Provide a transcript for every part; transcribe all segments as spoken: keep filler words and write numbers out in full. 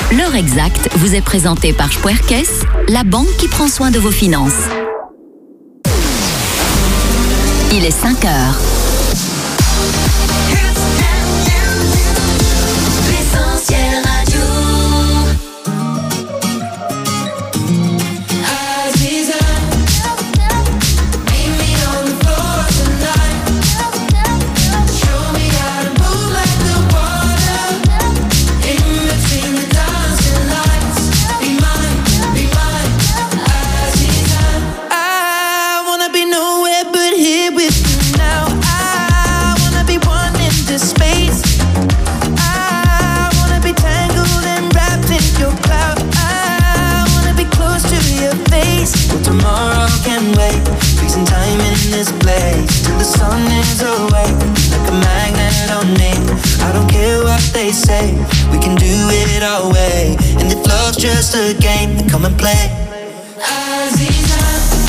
L'heure exacte vous est présentée par Spuerkes, la banque qui prend soin de vos finances. Il est cinq heures. L'essentiel radio. Tomorrow can wait, freezing time in this place till the sun is awake, like a magnet on me. I don't care what they say, we can do it our way. And if love's just a game, then come and play. Aziza,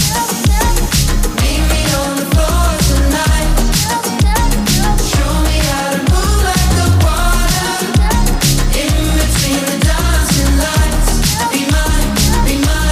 meet me on the floor tonight. Show me how to move like the water, in between the dancing lights. Be mine, be mine.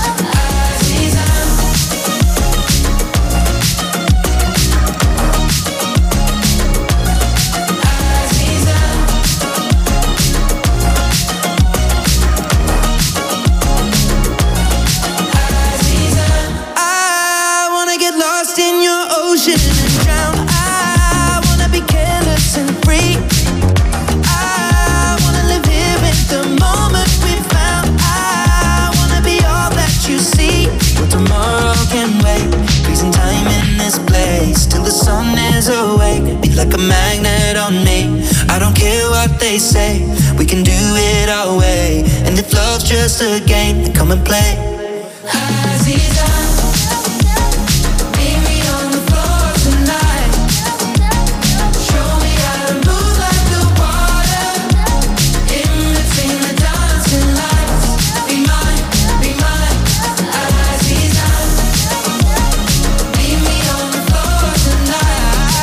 Awake, be like a magnet on me. I don't care what they say, we can do it our way. And if love's just a game, then come and play. Aziza, meet me on the floor tonight. Show me how to move like the water, in between the dancing lights. Be mine, be mine, Aziza. Meet me on the floor tonight.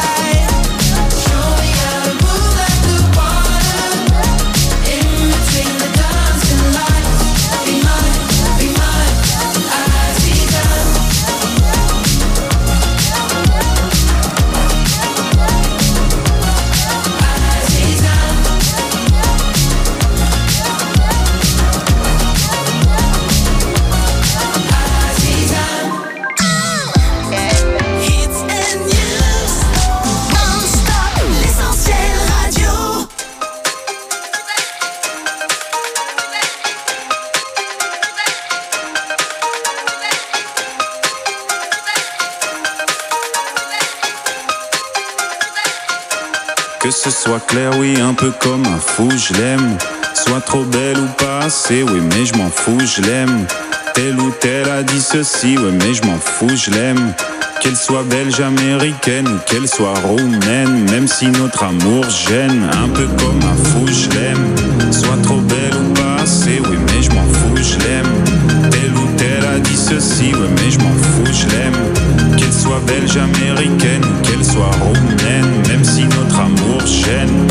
Que ce soit clair, oui, un peu comme un fou, je l'aime. Soit trop belle ou pas assez, oui, mais je m'en fous, je l'aime. Telle ou telle a dit ceci, oui, mais je m'en fous, je l'aime. Qu'elle soit belge, américaine ou qu'elle soit roumaine, même si notre amour gêne, un peu comme un fou, je l'aime. Soit trop belle ou pas assez, oui, mais je m'en fous, je l'aime. Telle ou telle a dit ceci, oui, mais je m'en fous, je l'aime. Qu'elle soit belge, américaine ou qu'elle soit roumaine, même si notre amour gêne.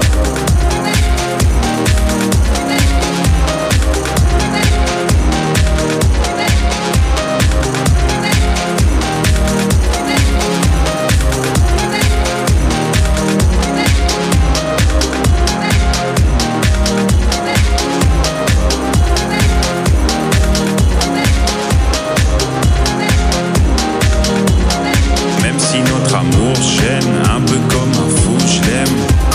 Un peu comme un fou, je l'aime.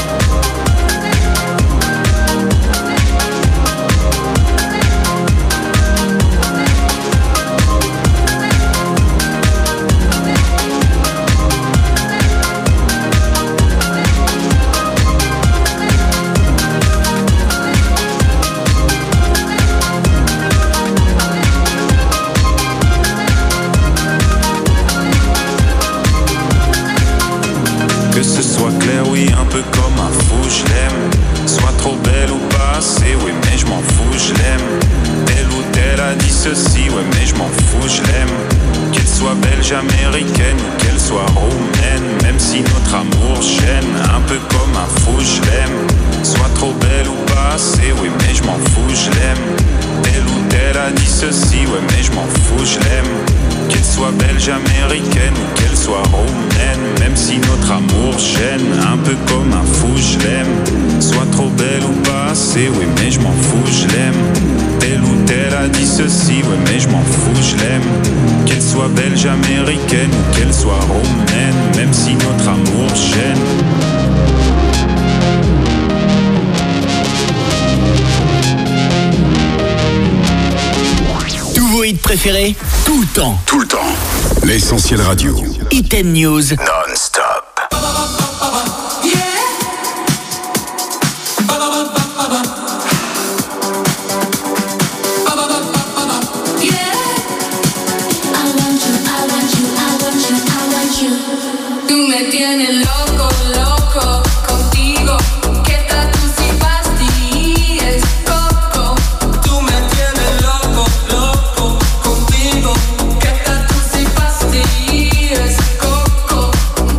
ceci, ouais mais je m'en fous, je l'aime. Qu'elle soit belge, américaine ou qu'elle soit roumaine, même si notre amour gêne, un peu comme un fou, je l'aime. Soit trop belle ou pas assez, oui mais je m'en fous, belge, américaine ou qu'elle soit roumaine, même si notre amour gêne, un peu comme un fou, je l'aime. Soit trop belle ou pas assez, oui mais je m'en fous, je l'aime. Telle ou telle a dit ceci, oui mais je m'en fous, je l'aime. Qu'elle soit belge, américaine ou qu'elle soit roumaine, même si notre amour gêne. Tous vos hits préférés, tout le temps. Tout le temps. L'Essentiel Radio. Hit and News. Non-stop. Tú me tienes loco, loco contigo. Que tatu si pastillas, coco. Tú me tienes loco, loco contigo. Que tatu si pastillas, coco.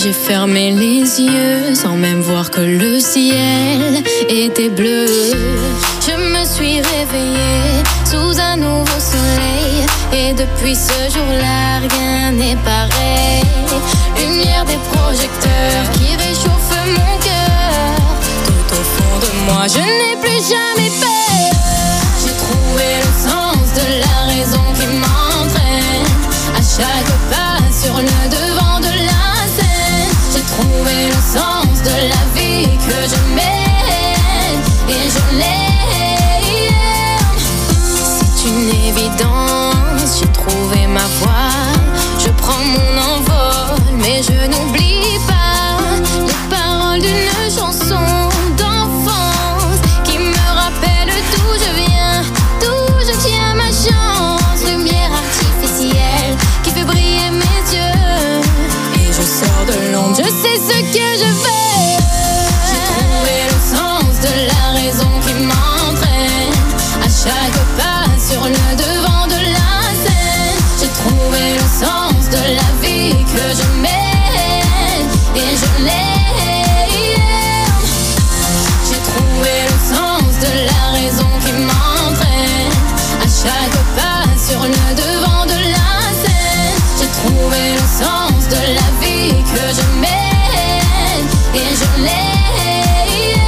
j'ai fermé les yeux sans même voir que le ciel était bleu. Je me suis réveillée sous un nouveau soleil et depuis ce jour-là rien n'est pareil. Lumière des projecteurs qui réchauffent mon cœur. Tout au fond de moi je n'ai plus jamais peur. J'ai trouvé le sens de la raison qui m'entraîne à chaque pas sur le devant de la scène. J'ai trouvé le sens de la vie que je mène et je l'aime. C'est une évidence, j'ai trouvé ma voie. Je prends mon envol mais je n'oublie pas les paroles d'une chanson d'enfance qui me rappelle d'où je viens, d'où je tiens ma chance. Lumière artificielle qui fait briller mes yeux et je sors de l'ombre, je sais ce que je veux. J'ai trouvé le sens de la raison qui m'entraîne à chaque pas sur le devant de la scène. J'ai trouvé le sens de la vie que je mène et je l'aime. J'ai trouvé le sens de la raison qui m'entraîne à chaque pas sur le devant de la scène. J'ai trouvé le sens de la vie que je mène et je l'aime.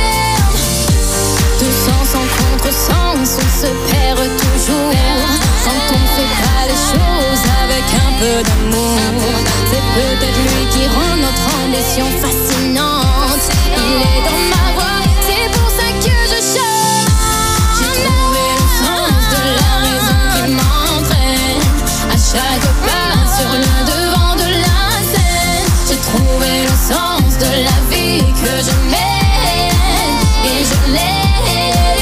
Tout sens en contresens, on se perd toujours quand on ne fait pas les choses avec un peu d'amour. C'est peut-être lui qui rend notre ambition fascinante. Il est dans ma voix, c'est pour ça que je chante. J'ai trouvé le sens de la raison qui m'entraîne à chaque pas sur le devant de la scène. J'ai trouvé le sens de la vie que je mène et je l'aime.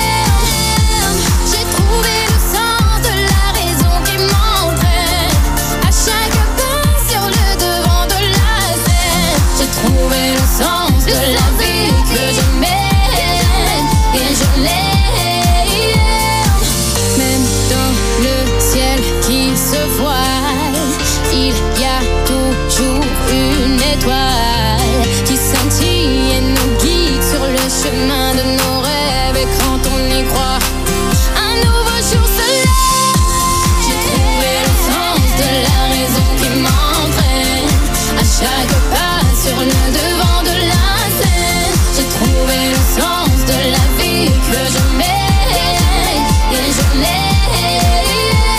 J'ai trouvé le sens de la raison qui m'entraîne à chaque pas sur le devant de la scène. J'ai trouvé le sens de la vie que je mène et je l'aime. Même dans le ciel qui se voile, il y a toujours une étoile qui scintille et nous guide sur le chemin de nos rêves. Et quand on y croit, un nouveau jour se lève. J'ai trouvé le sens de la raison qui m'entraîne à chaque pas sur le devant de la scène. J'ai trouvé le sens de la vie que je mène et je l'aime.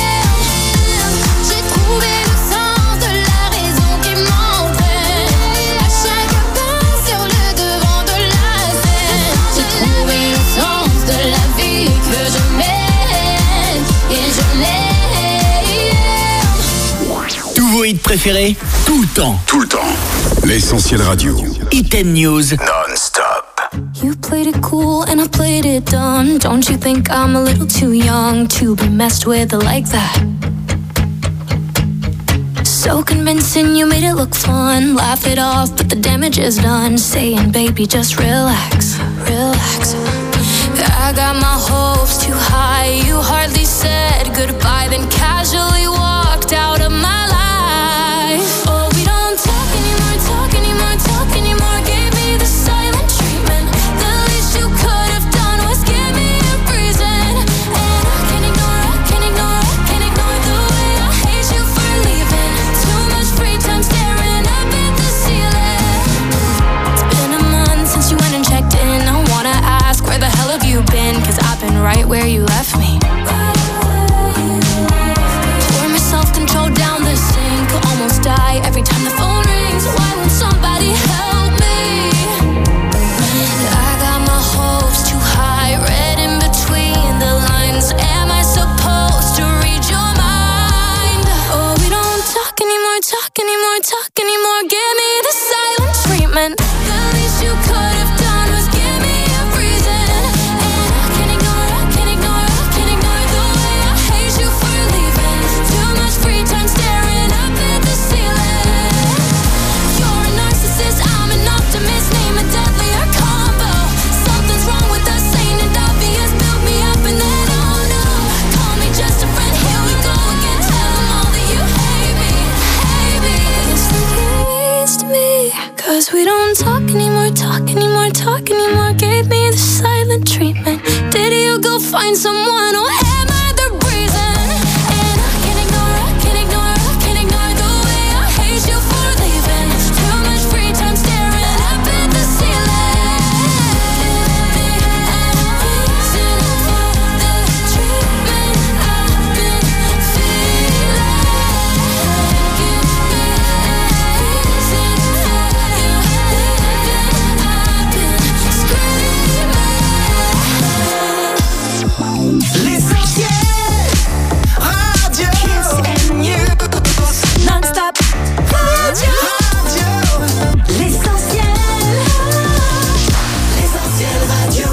J'ai trouvé le sens de la raison qui m'entraîne à chaque pas sur le devant de la scène. J'ai trouvé le sens de la vie que je mène et je l'aime. Tous vos hits préférés, tout le temps. Tout le temps. L'Essentiel Radio. Hit and News. Non-stop. You played it cool and I played it dumb. Don't you think I'm a little too young to be messed with like that? So convincing, you made it look fun. Laugh it off, but the damage is done. Saying, baby, just relax, relax. I got my hopes too high. You hardly said goodbye, then casually walked out of my life. Oh, we don't talk anymore, talk anymore, talk anymore. Gave me the silent treatment. The least you could have done was give me a reason. And I can't ignore, I can't ignore, I can't ignore the way I hate you for leaving. Too much free time staring up at the ceiling. It's been a month since you went and checked in. I wanna ask, where the hell have you been? Cause I've been right where you left me. Pour my self-control down the sink. Almost die every time the phone rings. Why won't somebody help me? I got my hopes too high, read in between the lines. Am I supposed to read your mind? Oh, we don't talk anymore, talk anymore, talk anymore. Give me the silent treatment. The least you could have done was give me a reason. And I can't ignore, I can't ignore, I can't ignore the way I hate you for leaving. Too much free time staring up at the ceiling. You're a narcissist, I'm an optimist. Name a deadlier combo. Something's wrong with us, ain't it obvious? Build me up and then oh no. Call me just a friend, here we go again. Tell them all that you hate me, hate me. It's the talk anymore, gave me the silent treatment. Did you go find someone or am I the reason? And I can't ignore, I can't ignore, I can't ignore the way I hate you for leaving. Too much free time staring up at the ceiling. And I'm reason for the treatment I've been feeling. Give me a reason for you living. I've been screaming. L'essentiel Radio Kiss and News Non-stop radio. Radio L'essentiel L'essentiel Radio.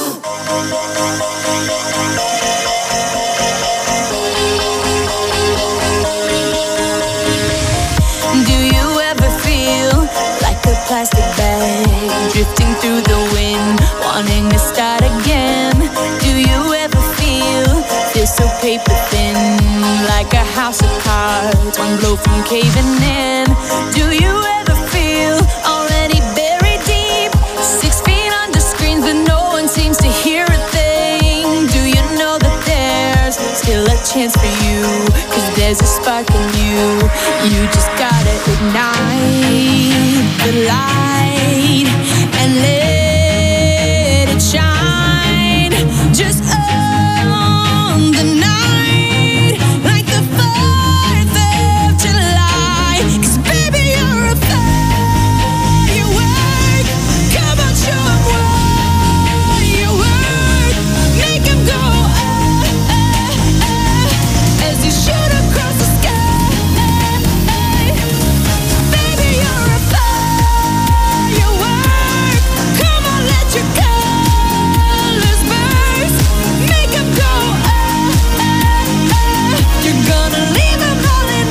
Do you ever feel like a plastic bag drifting through the wind, wanting to start again? Do you ever feel feel so paper thin, like a house of cards, one blow from caving in? Do you ever feel already buried deep, six feet under screens but no one seems to hear a thing? Do you know that there's still a chance for you, 'cause there's a spark in you. You just gotta ignite the light and let it shine. Just on the night, like the fourth of July. 'Cause baby, you're a firework. Come on, show 'em what you work. Make 'em go ah, ah, ah, as you shoot across the sky. Baby, you're a firework. Come on, let your colors burst. Make 'em go ah, ah, ah. You're gonna leave 'em all in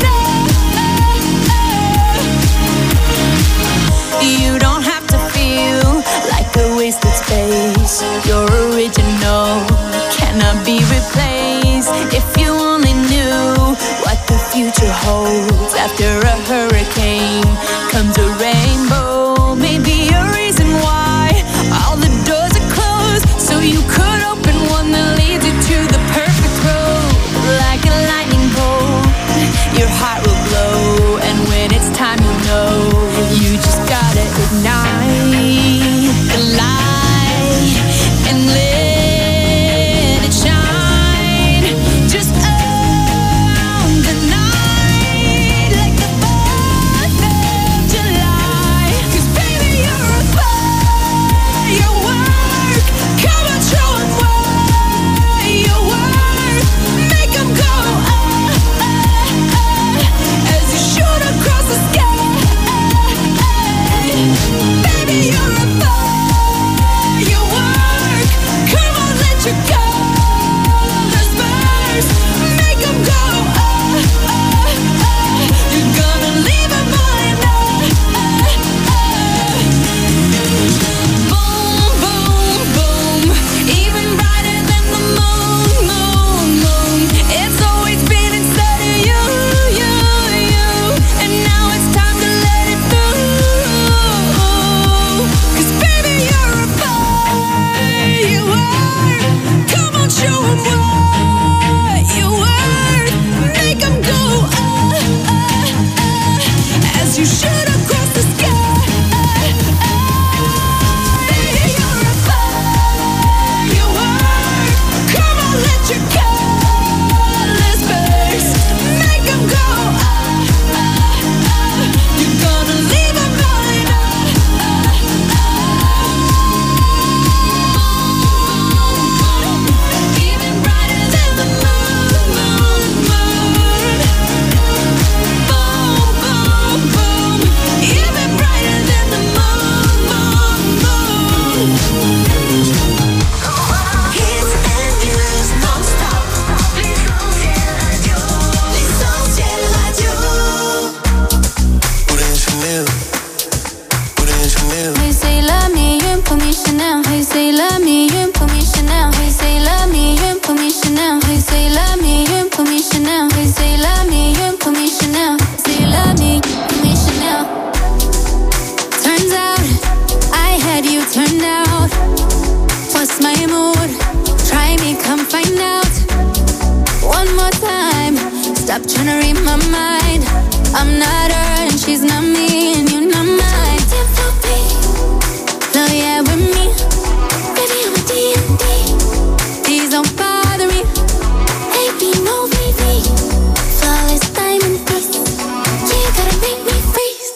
love. You don't have to feel like a wasted space. You're original, cannot be replaced. If you only knew what the future holds. After a hurricane comes a rainbow. Maybe a reason why all the doors are closed, so you could open one that leads you to the perfect road. Like a lightning bolt, your heart will glow, and when it's time, you know you just gotta ignite the light and let it shine. Just on the night, like the Stop trying to read my mind. I'm not her and she's not me, and you're not mine. So yeah, with me, baby, I'm a D and D. Please don't bother me. Baby, no, baby. Flawless diamond piece. You gotta make me freeze.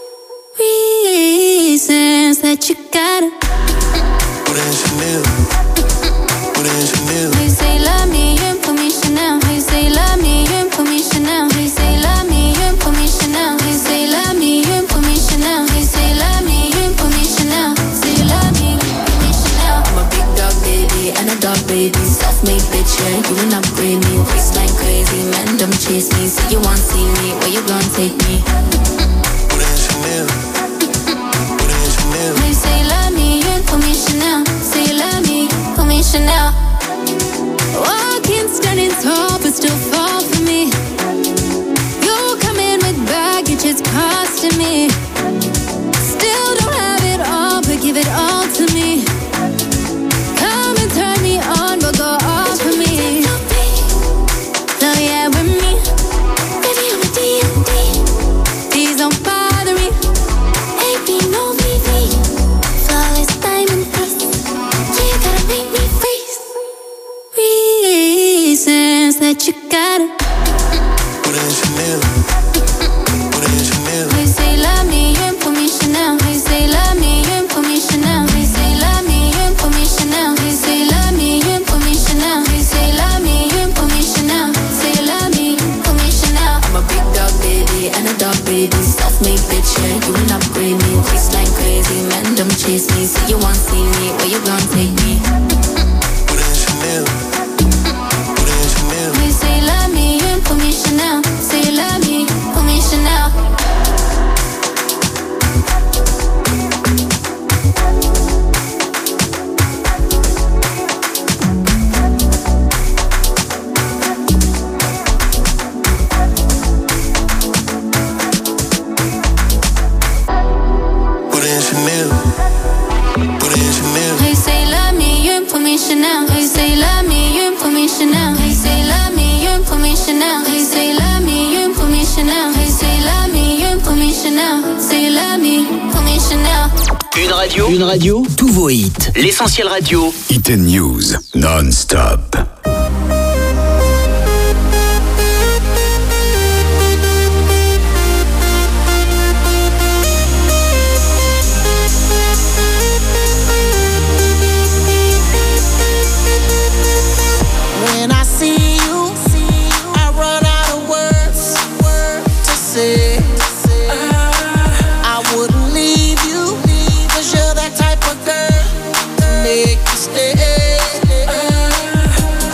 Reasons that you gotta. Put in Chanel. Put in Chanel. They say love me, you put me Chanel. They say love me, you put me Chanel. They say love me, you put me Chanel. They say love me, you put me Chanel. They say love me, you put me Chanel. Say love me, put me Chanel. I'm a big dog baby and a dog baby. Self-made bitch, yeah, you will upgrade me. Waste like crazy, man, don't chase me. Say you want see me, where you gonna take me? Put in Chanel. Put in Chanel. They say love me, you put me Chanel. Say love me, put me Chanel. Walking, standing tall, but still fall for me. You come in with baggage, it's costing me. Still don't have it all, but give it all to me. Come and turn me on, but go off for me. So yeah, with me, baby, I'm a D and D. Please don't bother me. Baby, no, baby. Flawless diamond piece. You gotta make me freeze. Reasons that you gotta. Put in Chanel. Put in Chanel. They say love me, you put me Chanel. They say love me, you put me Chanel. They say love me, you put me Chanel. They say love me, you put me Chanel. They say love me, you put me Chanel. Say love me, put me Chanel. I'm a big dog baby and a dog baby. Self-made bitch, yeah, you will upgrade me. Waste like crazy, man, don't chase me. Say you want see me, where you gonna take me? Put in Chanel. Put in Chanel. They say love me, you put me Chanel. Say love me, put me Chanel. Put in Chanel. Put in Chanel. They say love me, you put me Chanel. They say love me, you put me Chanel. They say love me, you put me Chanel. They say love me, you put me Chanel. They say love me, you put me Chanel. Say love me, put me Chanel. Une radio, une radio, tous vos hits. L'Essentiel Radio. Hit and News, non-stop. When I see you, I run out of words to say. I wouldn't leave you, 'cause you're that type of girl to make you stay.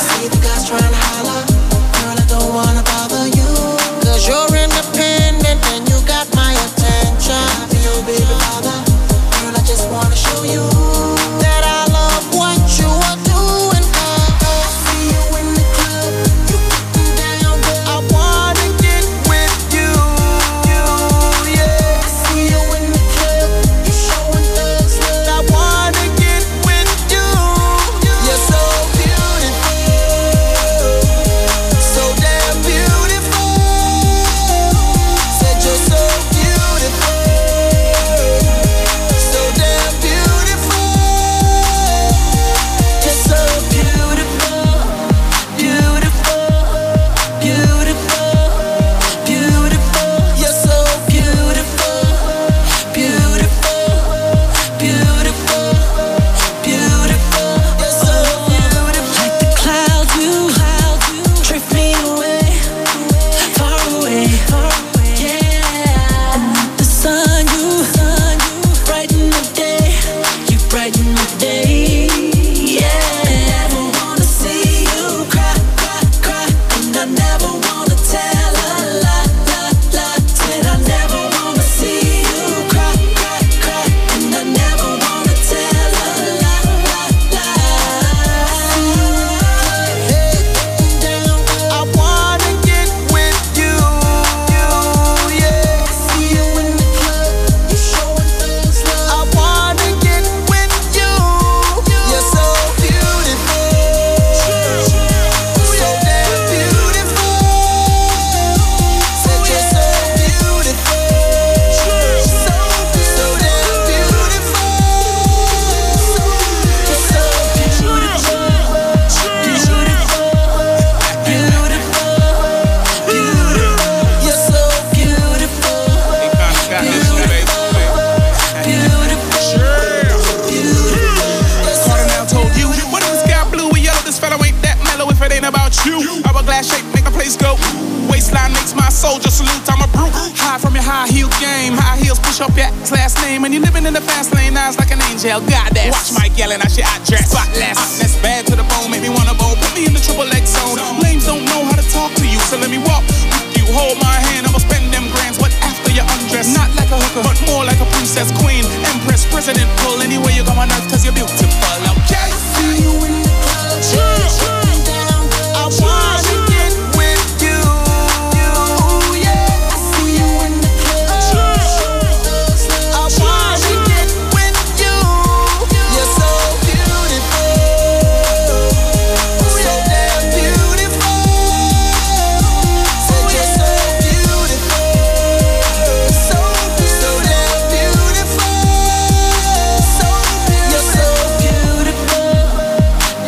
soldier salute, I'm a brute. High from your high heel game, high heels push up your ass last name, and you living in the fast lane, eyes like an angel, goddess. Watch Mike yelling, I shit, I dress spotless. That's bad to the bone, make me wanna bowl, put me in the triple X zone. Lames don't know how to talk to you, so let me walk with you. Hold my hand, I'ma spend them grands, but after you undress, not like a hooker, but more like a princess, queen, empress, president, pull anywhere you go on earth, cause you're beautiful, okay? See you in the club, yeah. Down. I wanna get with you, yeah. I see you in the club, I wanna get with you. You're so beautiful, so damn beautiful. Said you're so beautiful, so so damn beautiful, so beautiful. You're so beautiful.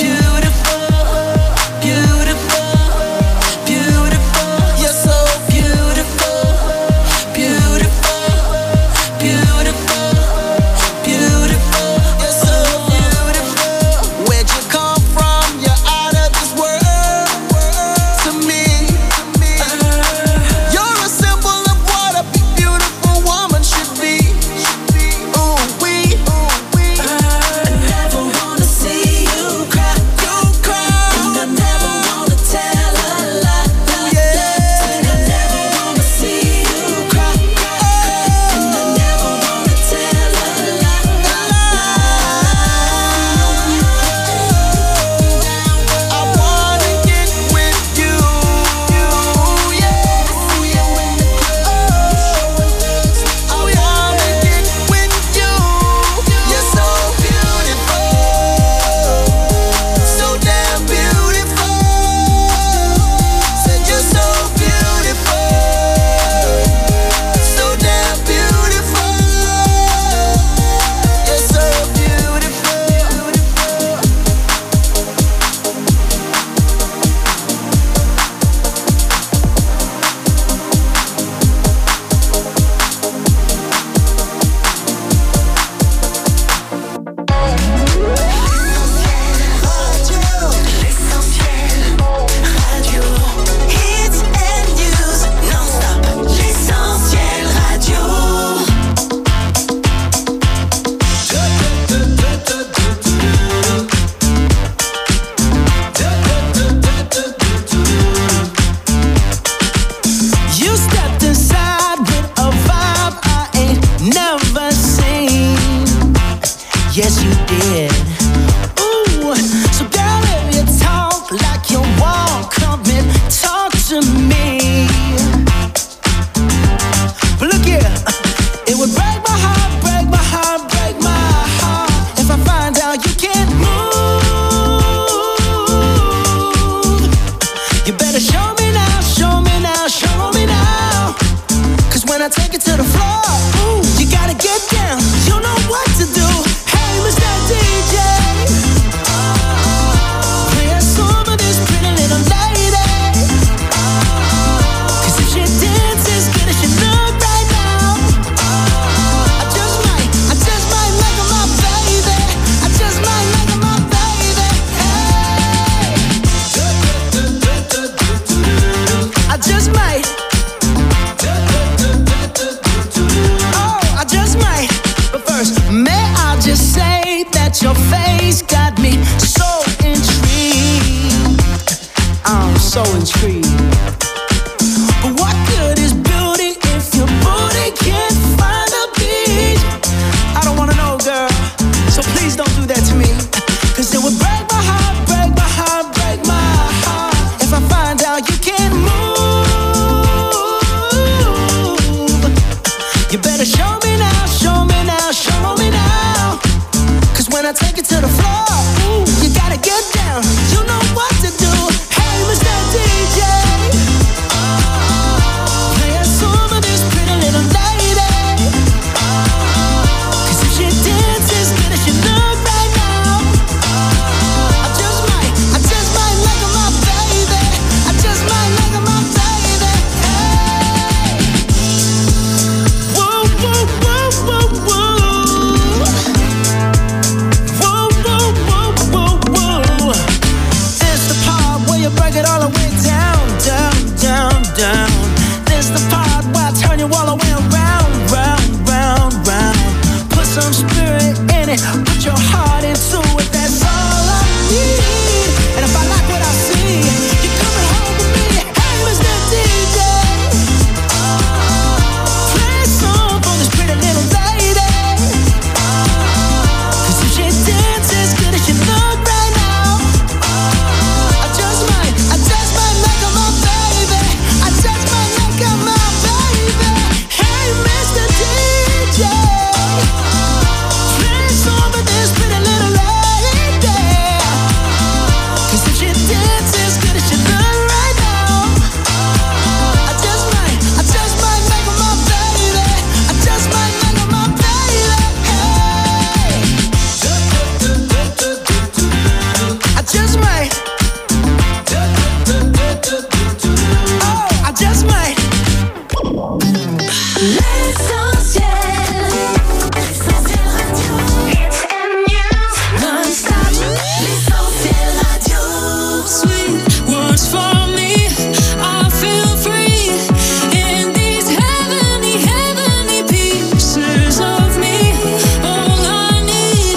L'essentiel, l'essentiel radio. Hits and news, non-stop. L'essentiel radio. Sweet words for me, I feel free in these heavenly, heavenly pieces of me. All I need,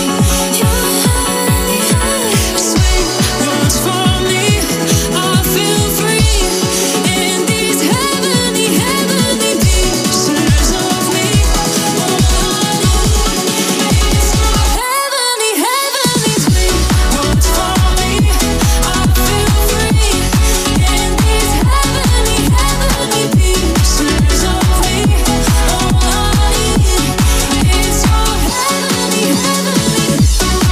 sweet words for me, I feel free in these heavenly, heavenly pieces of me. All I need is your heavenly, heavenly sweet words for me. I feel free in these heavenly, heavenly pieces of me. All I need is your heavenly, heavenly.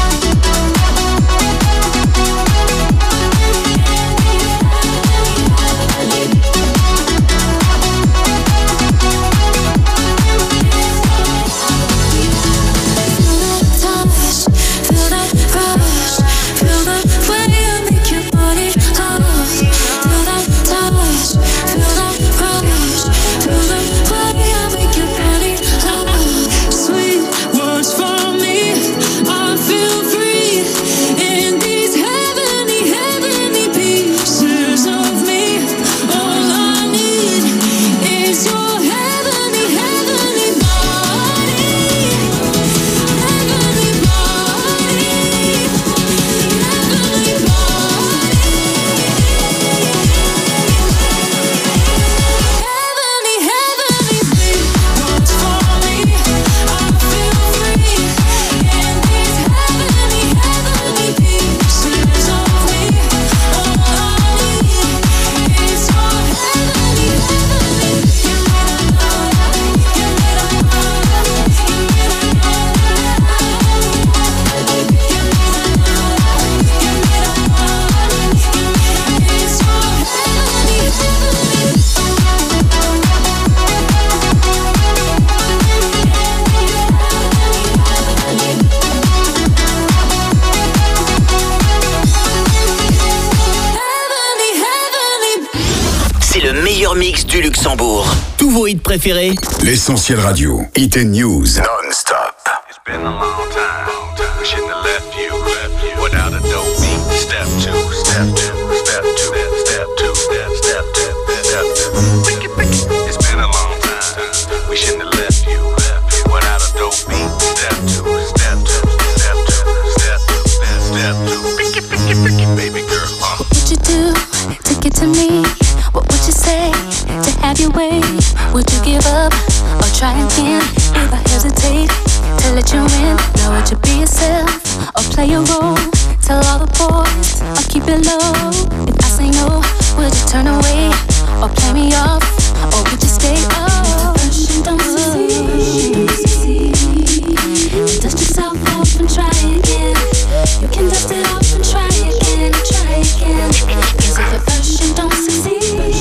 Touch, feel that rush, feel the way I make your body hush. Feel that touch, feel that rush, feel the way I make your body hush. Sweet words for me, I feel free in these heavenly, heavenly pieces of me. All I need is your heavenly, heavenly body. Heavenly body, heavenly body, heavenly, heavenly sweet words for me. I feel free in these heavenly, heavenly pieces of me. All I need is your heavenly, heavenly. Give me that love, give me that love, give me that love. Give me that love, give me that love, give me that. It's your heavenly, heavenly. Heavenly, heavenly. C'est le meilleur mix du Luxembourg. Tous vos hits préférés. L'essentiel radio. Hit and News. Non-stop. It's been a long time. We shouldn't have left you without a dope beat. Step two, step two, step two, step two, step step two, step two. Pick it, pick it. It's been a long time. We shouldn't have left you without a dope beat. Step two, step two, step two, step two, step step two. Pick it, pick it, pick it, baby girl. Uh. What would you do to get to me? What would you say to have your way? Would you give up or try again? If I hesitate to let you in, now would you be yourself or play a role? Tell all the boys or keep it low. If I say no, would you turn away or play me off? Or would you stay? Oh, you don't succeed. Dust yourself off and try again. You can dust it off and try again, try again. Cause if at first you don't succeed,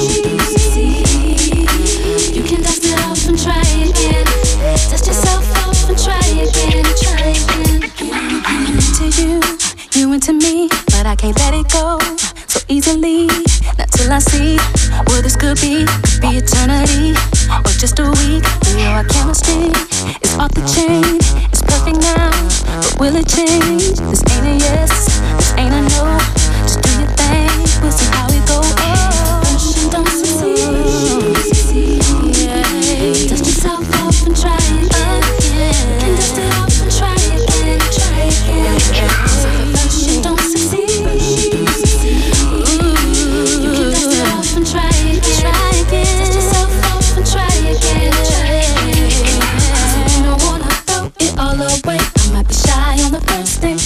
you can dust it off and try again. Dust yourself off and try again, try again. I'm into you, you into me, but I can't let it go so easily. Not till I see what this could be. Could be eternity or just a week. We know our chemistry is off the chain. It's perfect now, but will it change? This ain't a yes, this ain't a no. Just do your thing, we'll see how it goes. Oh, you don't succeed. Yeah. Dust yourself off and try again. You can dust it off and try again, try again. So at first you don't succeed. Ooh, you can dust it off and try again, try again. Dust yourself off and try again, try again. So you don't wanna throw it all away. I might be shy on the first day,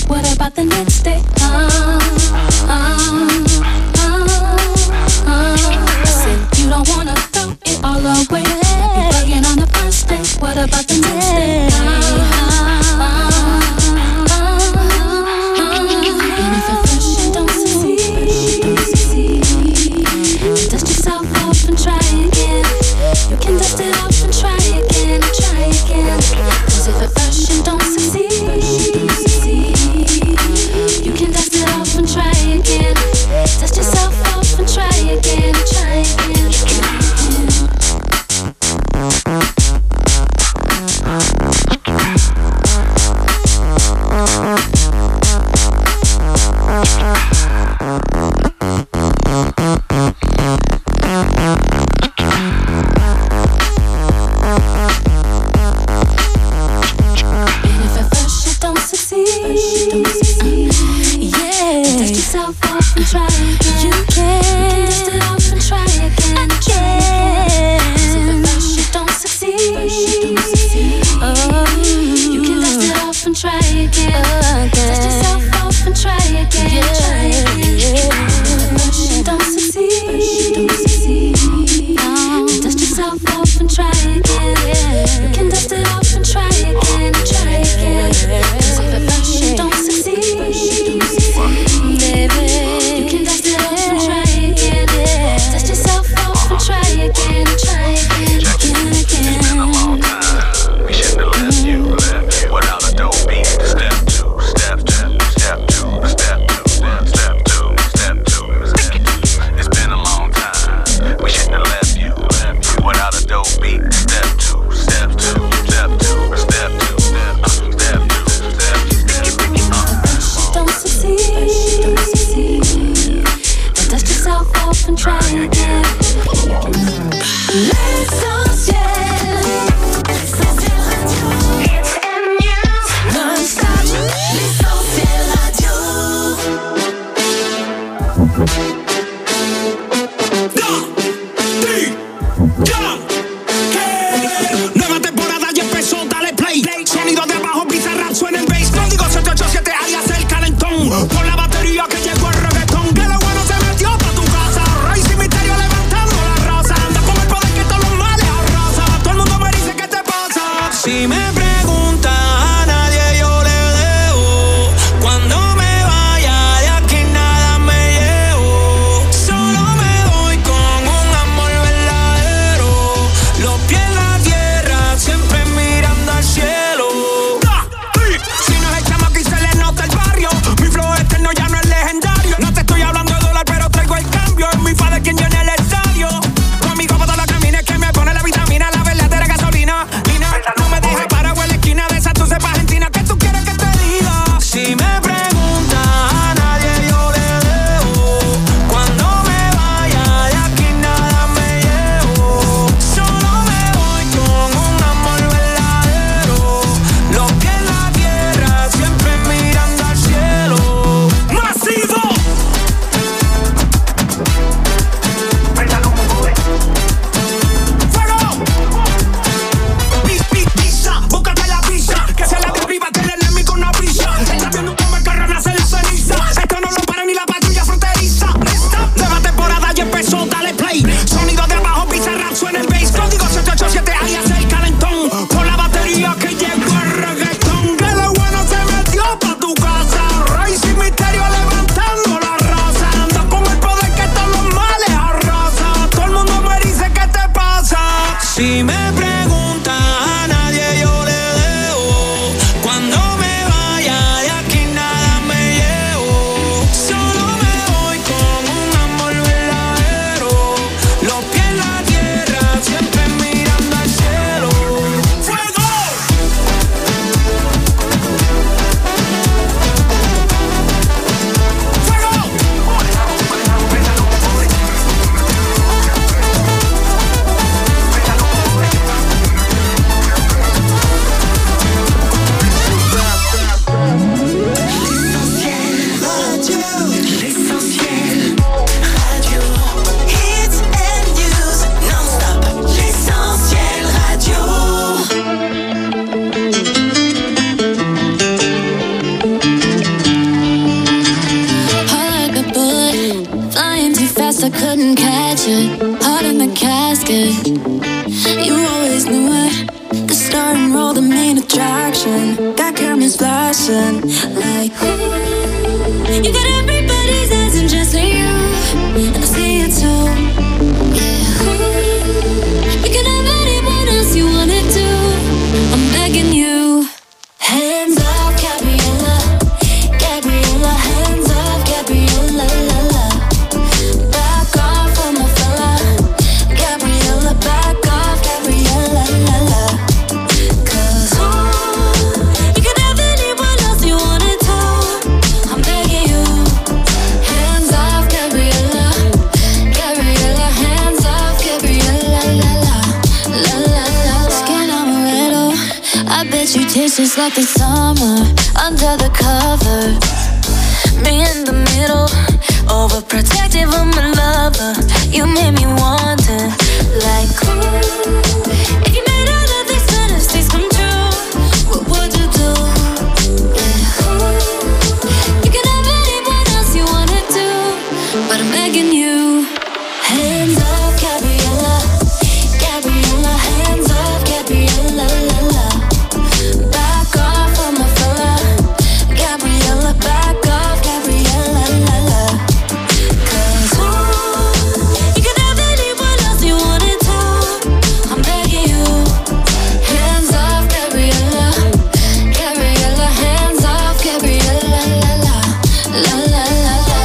it. You always knew it. The star and roll, the main attraction. Got cameras flashing like you got everybody's eyes and just you. And I see it too. Yeah. You can have anyone else you wanted to. I'm begging you. Hands off, Gabriella. Gabriella, hands off, Gabriella, la la. Back off on my fella. Gabriella, back off, Gabriella, la la. Cause oh, you can have anyone else you wanted to. I'm begging you. Hands off, Gabriella. Gabriella, hands off, Gabriella, la la. La la la. Skin amaretto. I bet you taste just like the summer under the cover. Me in the middle, overprotective of my lover. You made me wonder, like, ooh, if you made all of these fantasies come true, what would you do? Yeah, ooh, you can have anyone else you wanted to, but I'm begging you. Hands off, Gabriella. Gabriella, hands off, Gabriella, la la. Back off on my fella. Gabriella, back off, Gabriella, la la. Cause ooh, you can have anyone else you wanted to. I'm begging you. Hands off, Gabriella. Gabriella, hands off, Gabriella, la la. La la la la.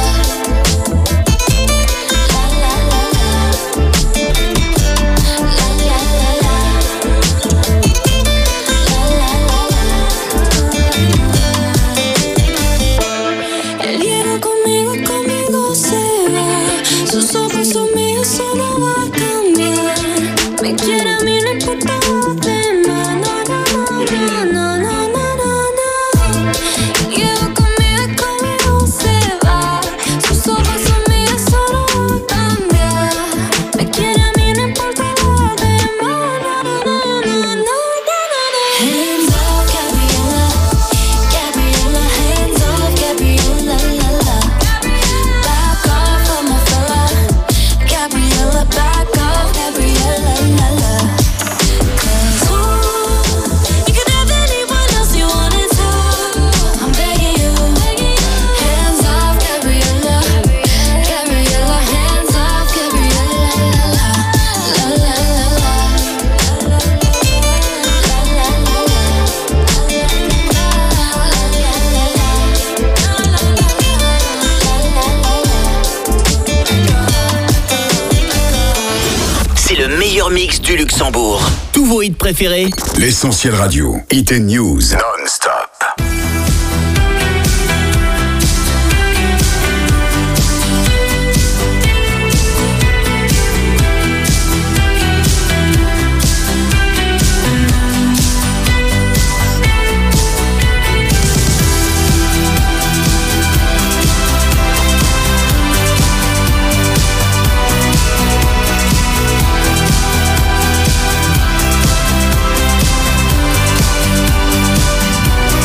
La la la la. La la la la. Él viene conmigo, conmigo se va. Sus ojos son míos, eso no va a cambiar. Me quiere a mí, no importa lo demás. No, no, no, no, no, no, no, no. Él viene conmigo, conmigo se va. Sus ojos son míos, eso no va a cambiar. Me quiere a mí, no importa lo demás. No, no, no, no, no, no, no. Hands off, Gabriella. Gabriella, hands off, Gabriella, la la. Back off on my fella. Gabriella, back off, Gabriella, la la. Cause ooh, you can have anyone else you wanted to. I'm begging you. Hands off, Gabriella. Gabriella, hands off, Gabriella, la la. La la la la. La la la C'est le meilleur mix du Luxembourg. Tous vos hits préférés. L'Essentiel Radio. Hit and News. Non-stop. la.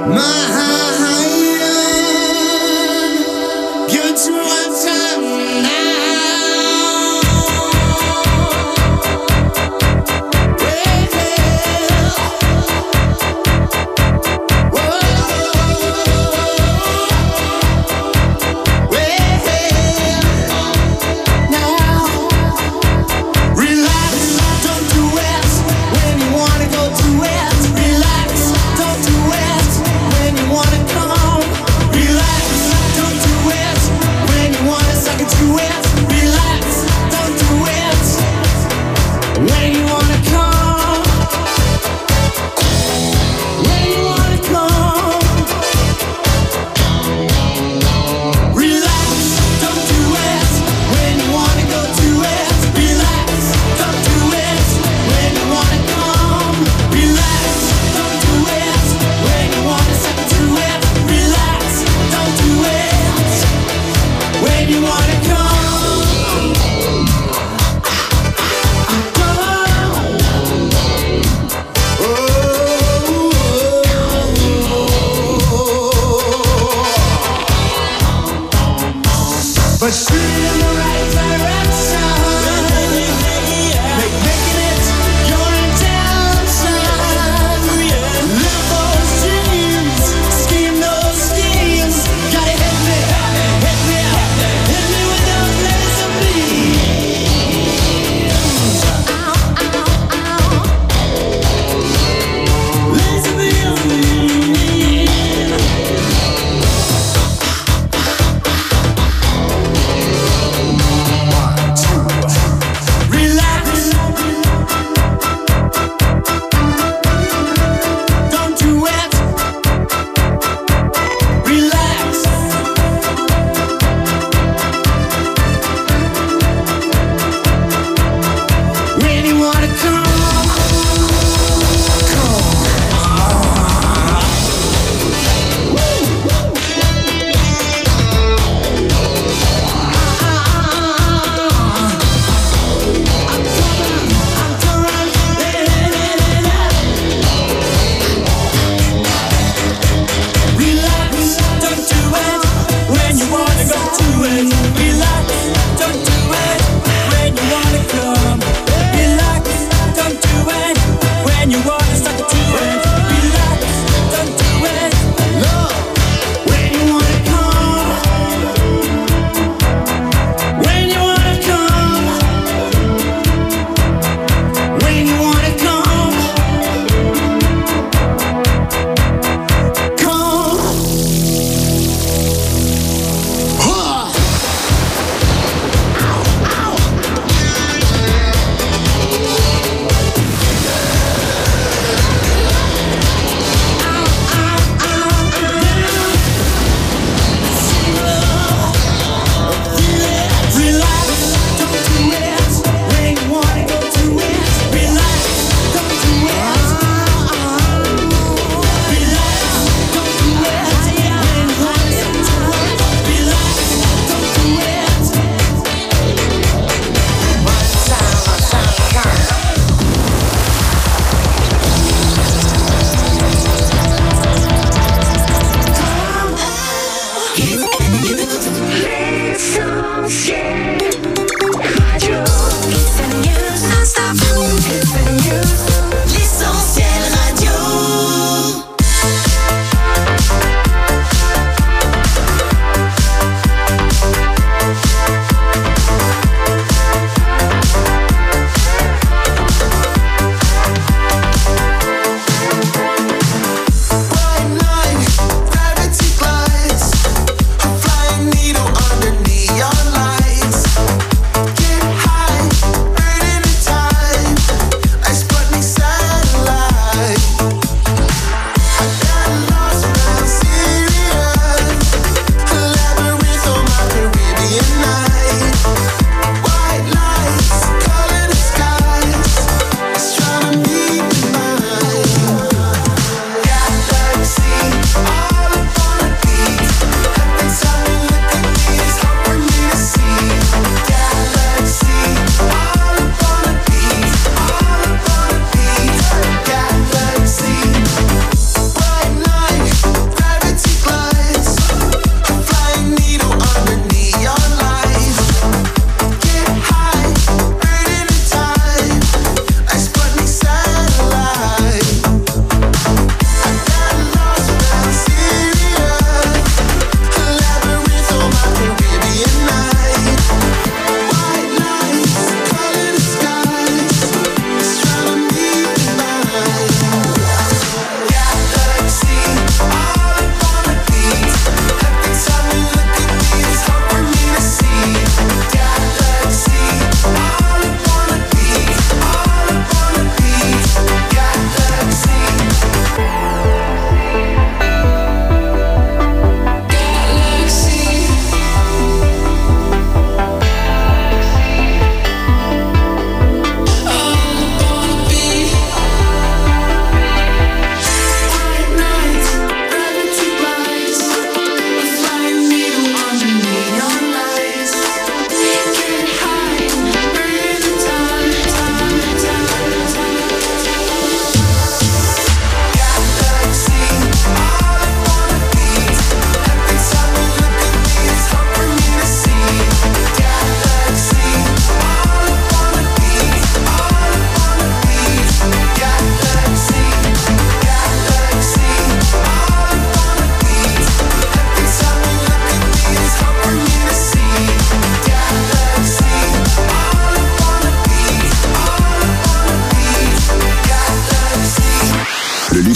When you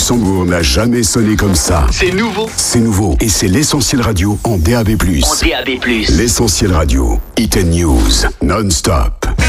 Luxembourg n'a jamais sonné comme ça. C'est nouveau. C'est nouveau et c'est l'Essentiel Radio en D A B plus. En D A B plus. L'Essentiel Radio, Hit and News, non-stop.